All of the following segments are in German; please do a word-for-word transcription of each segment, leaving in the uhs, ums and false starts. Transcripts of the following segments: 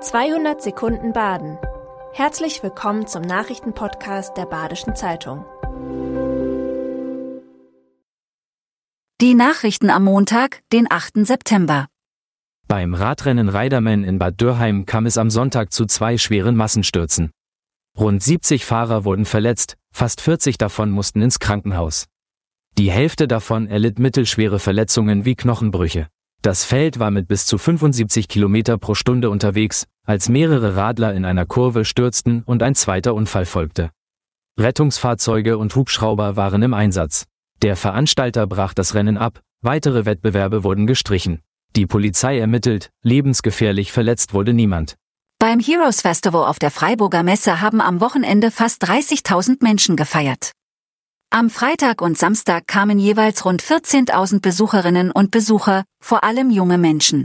zweihundert Sekunden Baden. Herzlich willkommen zum Nachrichtenpodcast der Badischen Zeitung. Die Nachrichten am Montag, den achten September. Beim Radrennen Reiderman in Bad Dürrheim kam es am Sonntag zu zwei schweren Massenstürzen. Rund siebzig Fahrer wurden verletzt, fast vierzig davon mussten ins Krankenhaus. Die Hälfte davon erlitt mittelschwere Verletzungen wie Knochenbrüche. Das Feld war mit bis zu fünfundsiebzig Kilometer pro Stunde unterwegs, als mehrere Radler in einer Kurve stürzten und ein zweiter Unfall folgte. Rettungsfahrzeuge und Hubschrauber waren im Einsatz. Der Veranstalter brach das Rennen ab, weitere Wettbewerbe wurden gestrichen. Die Polizei ermittelt, lebensgefährlich verletzt wurde niemand. Beim Heroes Festival auf der Freiburger Messe haben am Wochenende fast dreißigtausend Menschen gefeiert. Am Freitag und Samstag kamen jeweils rund vierzehntausend Besucherinnen und Besucher, vor allem junge Menschen.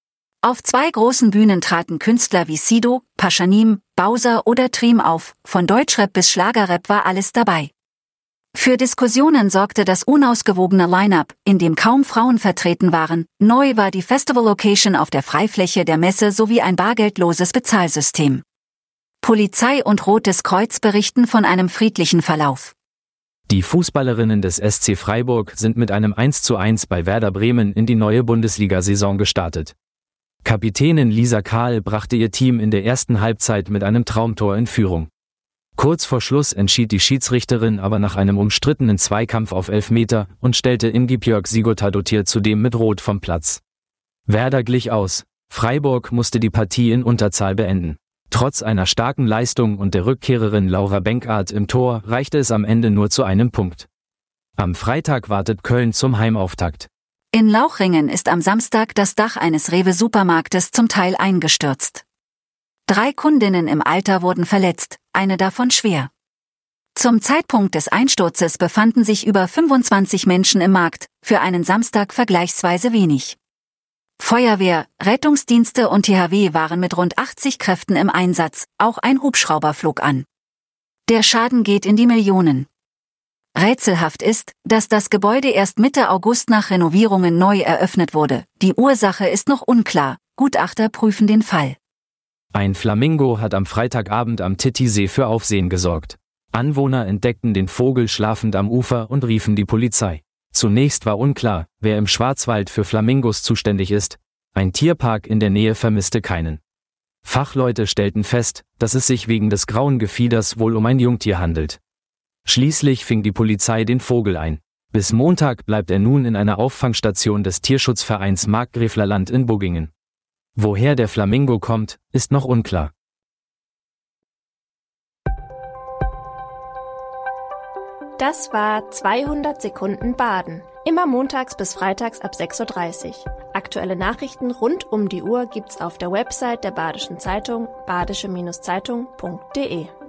Auf zwei großen Bühnen traten Künstler wie Sido, Pashanim, Bowser oder Dream auf, von Deutschrap bis Schlagerrap war alles dabei. Für Diskussionen sorgte das unausgewogene Line-up, in dem kaum Frauen vertreten waren. Neu war die Festival-Location auf der Freifläche der Messe sowie ein bargeldloses Bezahlsystem. Polizei und Rotes Kreuz berichten von einem friedlichen Verlauf. Die Fußballerinnen des S C Freiburg sind mit einem eins zu eins bei Werder Bremen in die neue Bundesliga-Saison gestartet. Kapitänin Lisa Kahl brachte ihr Team in der ersten Halbzeit mit einem Traumtor in Führung. Kurz vor Schluss entschied die Schiedsrichterin aber nach einem umstrittenen Zweikampf auf Elfmeter und stellte Ingibjörg Sigurðardóttir zudem mit Rot vom Platz. Werder glich aus, Freiburg musste die Partie in Unterzahl beenden. Trotz einer starken Leistung und der Rückkehrerin Laura Benkart im Tor reichte es am Ende nur zu einem Punkt. Am Freitag wartet Köln zum Heimauftakt. In Lauchringen ist am Samstag das Dach eines Rewe-Supermarktes zum Teil eingestürzt. Drei Kundinnen im Alter wurden verletzt, eine davon schwer. Zum Zeitpunkt des Einsturzes befanden sich über fünfundzwanzig Menschen im Markt, für einen Samstag vergleichsweise wenig. Feuerwehr, Rettungsdienste und T H W waren mit rund achtzig Kräften im Einsatz, auch ein Hubschrauber flog an. Der Schaden geht in die Millionen. Rätselhaft ist, dass das Gebäude erst Mitte August nach Renovierungen neu eröffnet wurde. Die Ursache ist noch unklar, Gutachter prüfen den Fall. Ein Flamingo hat am Freitagabend am Titisee für Aufsehen gesorgt. Anwohner entdeckten den Vogel schlafend am Ufer und riefen die Polizei. Zunächst war unklar, wer im Schwarzwald für Flamingos zuständig ist. Ein Tierpark in der Nähe vermisste keinen. Fachleute stellten fest, dass es sich wegen des grauen Gefieders wohl um ein Jungtier handelt. Schließlich fing die Polizei den Vogel ein. Bis Montag bleibt er nun in einer Auffangstation des Tierschutzvereins Markgräflerland in Buggingen. Woher der Flamingo kommt, ist noch unklar. Das war zweihundert Sekunden Baden. Immer montags bis freitags ab sechs Uhr dreißig. Aktuelle Nachrichten rund um die Uhr gibt's auf der Website der Badischen Zeitung badische Zeitung punkt de.